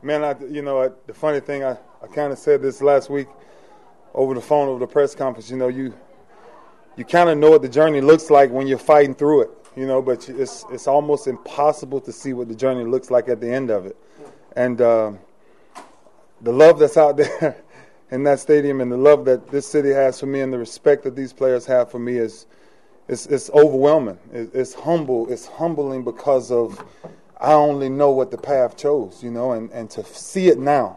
Man, the funny thing, I kind of said this last week over the phone, over the press conference. You kind of know what the journey looks like when you're fighting through it. But it's almost impossible to see what the journey looks like at the end of it. And the love that's out there in that stadium, and the love that this city has for me, and the respect that these players have for me is it's overwhelming. It's humble. It's humbling because of I only know what the path chose, and to see it now,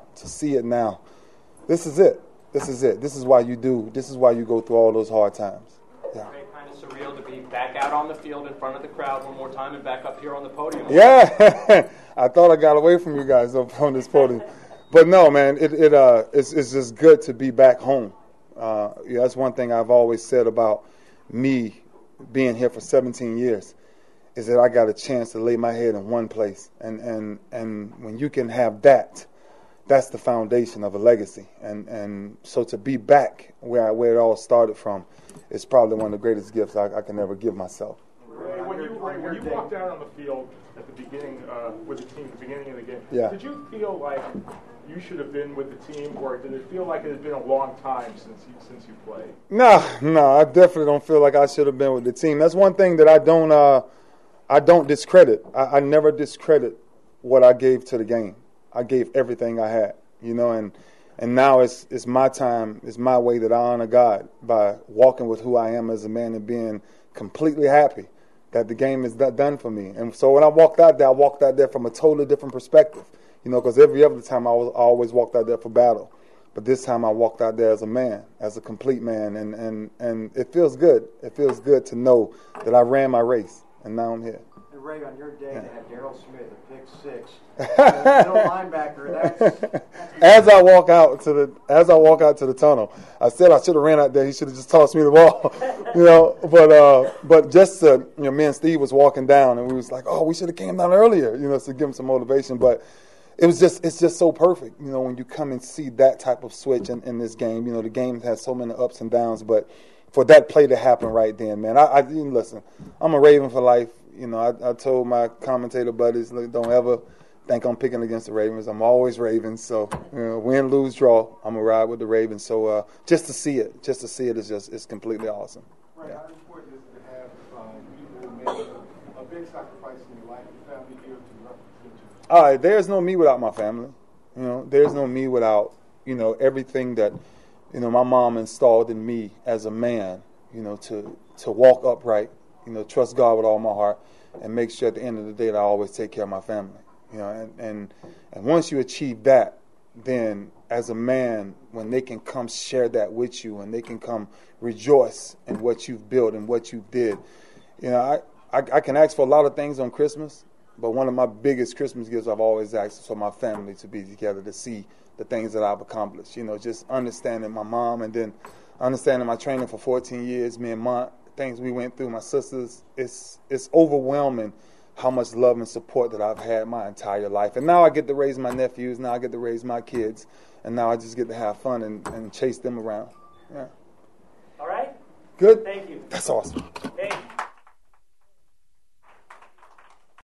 this is it. This is why you do. This is why you go through all those hard times. Yeah. Kind of surreal to be back out on the field in front of the crowd one more time and back up here on the podium. Yeah, I thought I got away from you guys up on this podium, but no, man, it's just good to be back home. That's one thing I've always said about me being here for 17 years, is that I got a chance to lay my head in one place, and when you can have that, that's the foundation of a legacy, and so to be back where it all started from is probably one of the greatest gifts I can ever give myself. Ray, when you walked out on the field at the beginning with the team, at the beginning of the game, did you feel like you should have been with the team, or did it feel like it had been a long time since you played? No, I definitely don't feel like I should have been with the team. That's one thing that I don't discredit. I never discredit what I gave to the game. I gave everything I had, and now it's my time, it's my way that I honor God by walking with who I am as a man and being completely happy that the game is done for me. And so when I walked out there from a totally different perspective, because every other time I always walked out there for battle. But this time I walked out there as a man, as a complete man, and it feels good. It feels good to know that I ran my race, and now I'm here. Ray, on your day, they had Daryl Smith, a pick six. Middle linebacker. That's as I walk out to the tunnel, I said I should have ran out there. He should have just tossed me the ball, But just me and Steve was walking down, and we was like, oh, we should have came down earlier, to give him some motivation. But it's just so perfect, when you come and see that type of switch in this game. The game has so many ups and downs, but for that play to happen right then, man, I listen. I'm a Raven for life. I told my commentator buddies, look, don't ever think I'm picking against the Ravens. I'm always Ravens. So, win, lose, draw, I'm going to ride with the Ravens. So, just to see it is it's completely awesome. Right. How important is it to have people who made a big sacrifice in your life, your family here to represent you? All right, there's no me without my family. There's no me without, everything that, my mom installed in me as a man, to walk upright, trust God with all my heart, and make sure at the end of the day that I always take care of my family. And once you achieve that, then as a man, when they can come share that with you, and they can come rejoice in what you've built and what you did, I can ask for a lot of things on Christmas, but one of my biggest Christmas gifts I've always asked is for my family to be together, to see the things that I've accomplished. Just understanding my mom, and then understanding my training for 14 years, me and Mont, things we went through, my sisters. It's overwhelming how much love and support that I've had my entire life. And now I get to raise my nephews, now I get to raise my kids, and now I just get to have fun and chase them around. Yeah. All right? Good? Thank you. That's awesome. Hey.